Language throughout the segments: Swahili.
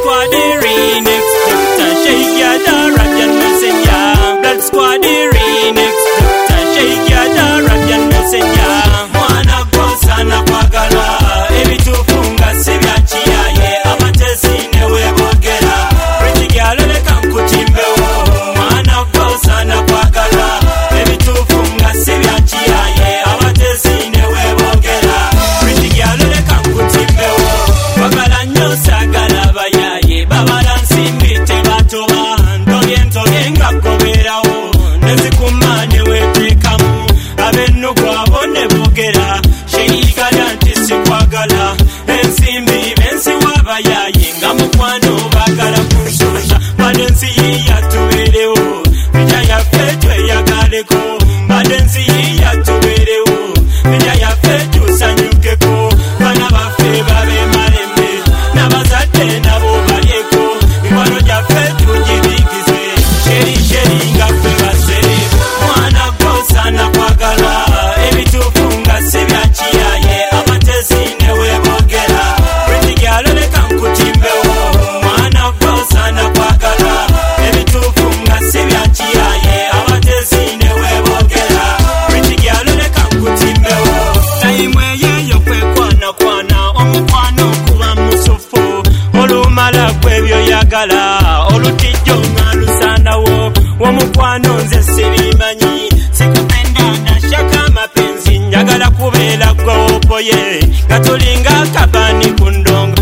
Squad remix, Dr. Shake ya Arabian messenger. Blood Squad remix, Dr. Shake ya Arabian messenger. Mwana kosa na kwagala, ebitufunga sibyachiyaye, abatesi newe bogera. Pretty girl leka nkutimbewo, mwana kosa na kwagala, ebitufunga sibyachiyaye, abatesi newe bogera. Pretty girl leka nkutimbewo, kwagala nyo sagala bayaye, babala nsimbite batoba, ntoye nga goberawo, nezikumane wetekamu, abennugu abone bogera, sheyigala nti sikwagala, ensimbi bensi wabayaye, nga mukwano bagala kunsuuza, badensi yatuberewo, bija yaffe tweyagaleko, badensi yatuberewo, bija yaffe tusanyukeko, bana baffe babe malembe, n'abazadde nabo balyeko, mikwano gyaffe tugirigize, sheri nga ffe basere, mwana kosa na kwagala, ebituufu nga sibyachiyaye, abatesi newe bogera. Pretty girl leka nkutimbewo, mwana kosa na kwagala, ebituufu nga sibyachiyaye, abatesi newe bogera. Pretty girl leka nkutimbewo, taimwe yeyo kwekwanakwana, omukwano kuba musufu, olumala kwebyo yagala, olutijjo nga lusanawo, omukwano nze sibimanyi, sikupenda nashaka mapenzi, njagala kubeera gwopoye, nga tulinga kabani ku ndongo.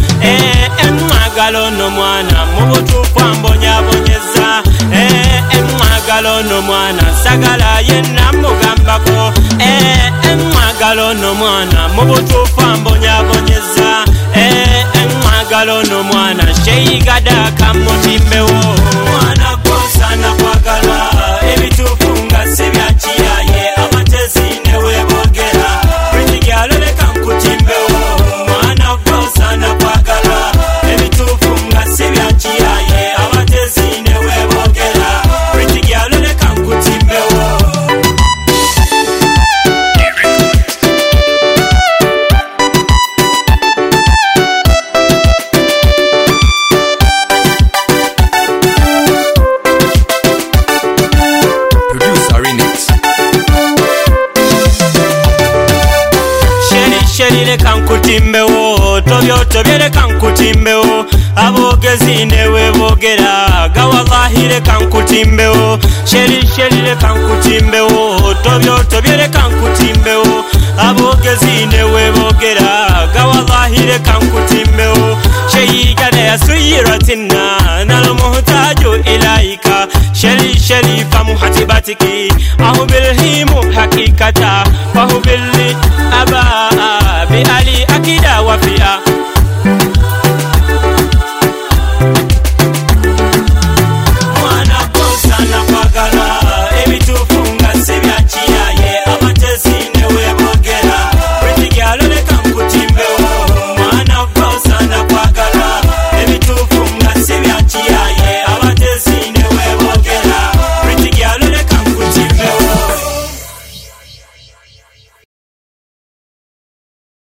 Mwagala ono mwana mu butuufu ambonyabonyeza, mwagala ono mwana sagala yenna mugambako, mwagala ono mwana mu butuufu ambonyabonyeza, mwagala ono mwana sheyigada kamutimbewo, mwana kosa na kwagala, ebituufu nga sibyachiyaye, abatesi newe bogera. Pretty girl leka nkutimbewo, mwana kosa na kwagala, ebituufu nga sibyachiyaye, abatesi newe bogera. Pretty girl leka nkutimbewo. Producer Remix. Sheri leka nkutimbewo, tobye leka nkutimbewo, abogezi newe bogera, ga wallahi leka nkutimbewo. Sheri leka nkutimbewo, tobye leka nkutimbewo, abogezi newe bogera, ga wallahi leka nkutimbewo. Sheyigala yasuyirwa tinna, nalumuhtaju ilaika, sheri famu hatibatiki, ahu bilhimu hakikata,